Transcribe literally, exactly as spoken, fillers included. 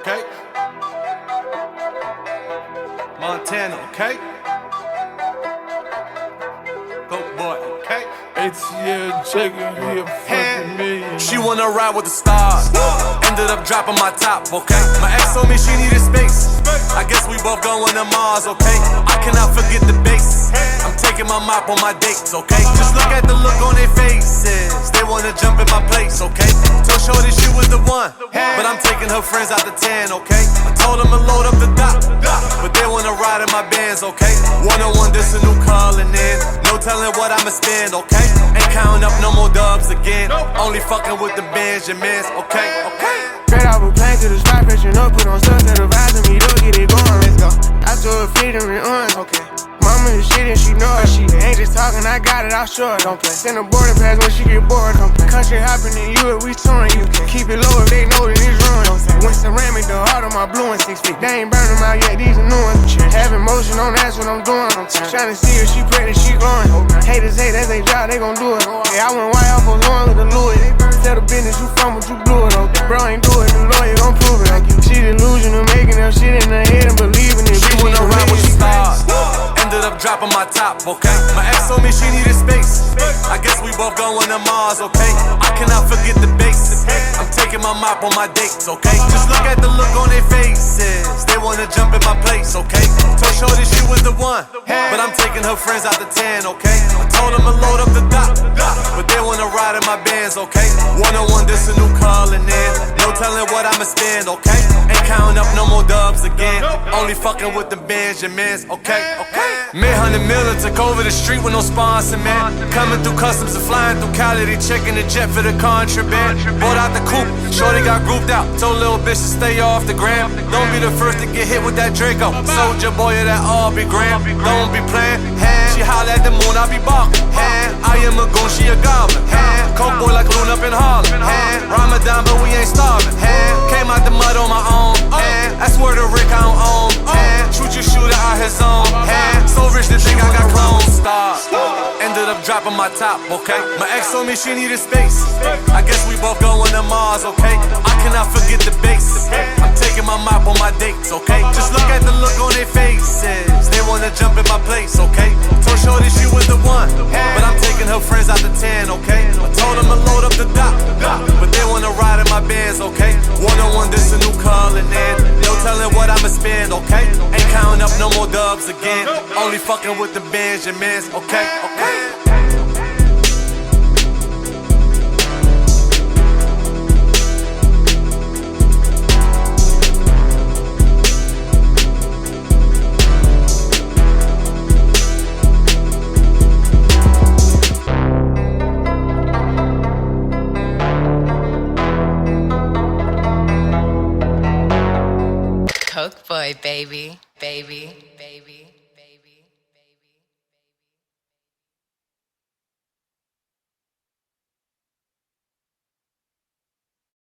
okay? Montana, okay? Go boy, okay? A T L checking here, fucking million. She wanna ride with the stars. Ended up dropping my top, okay? My ex told me she needed space. I guess we both going to Mars, okay? I cannot forget the bass. I'm taking my mop on my dates, okay? Just look at the look on their faces. They wanna jump in my place, okay? Told Shorty she was the one, but I'm taking her friends out the tan, okay? I told them to load up the dock, but they wanna ride in my bands, okay? One on one, this a new calling in. No telling what I'ma spend, okay? Ain't counting up no more dubs again. Only fucking with the Benjamins, okay? Okay. Straight off a plane to the spot, pressing up, put on stuff that advising me, don't get it going, let's go. I told her fit and on, okay. Mama is shit and she know it, she ain't just talking, I got it, I'll show it, don't play. Send a boarding pass when she get bored, don't play. Country hopping in you if we touring, you can keep it low if they know that it's ruined, don't say. When ceramic, the heart of my blue and six feet, they ain't burn them out yet, these are new ones. Having motion on, that's what I'm doing, I'm trying to see if she pregnant, she glowing. Haters hate, that's their job, they gon' do it. Yeah, I went white off on one with the Louis. Tell the business you from, but you blew it, okay. Bro ain't do it, the lawyer gon' prove it, okay. She delusion of making them shit in her head and believing it. She wanna ride with the stars. Ended up dropping my top, okay? My ex told me she needed space. I guess we both going to Mars, okay? I cannot forget the bass. I'm taking my mop on my dates, okay? Just look at the look on their faces. They wanna jump in my place, okay? Told Shorty she was the one, but I'm taking her friends out the tan, okay? I told them to load up the dock, but they wanna ride in my bands, okay? One on one, this a new calling in. No telling what I'ma spend, okay? Ain't counting up no more dubs again. Only fucking with the Benjamins, okay? Okay. Mid hundred million took over the street with no sponsor, man. Coming through customs and flying through Cali, they checking the jet for the contraband. Bought out the coupe, Shorty got grouped out. Told little bitch to stay off the gram. Don't be the first to get hit with that Draco. Soldier boy, yeah, that all be grand. Don't be playing. She holla at the moon, I be barking. I am a goon, she a goblin. Coke boy like Loon up in Harlem. Ramadan, but we ain't starving. Came out the mud on my own. That's where the Rick I don't own. Shoot your shooter out his zone. So rich to think I got clones. Stop. Ended up dropping my top, okay? My ex told me she needed space. I guess we both going to Mars, okay? I cannot forget the bass. I'm taking my mop on my dates, okay? Just look at the look on their faces. They wanna jump in my place, okay? Told Shorty she was the one, but I'm taking her friends out the tan, okay? I told them to load up the dock, but they wanna ride in my bands, okay? One on one, this a new calling in. No telling what I'ma spend, okay? Ain't counting up no more dubs again. Only fucking with the Benjamins, okay? Okay. Coke boy, baby, baby.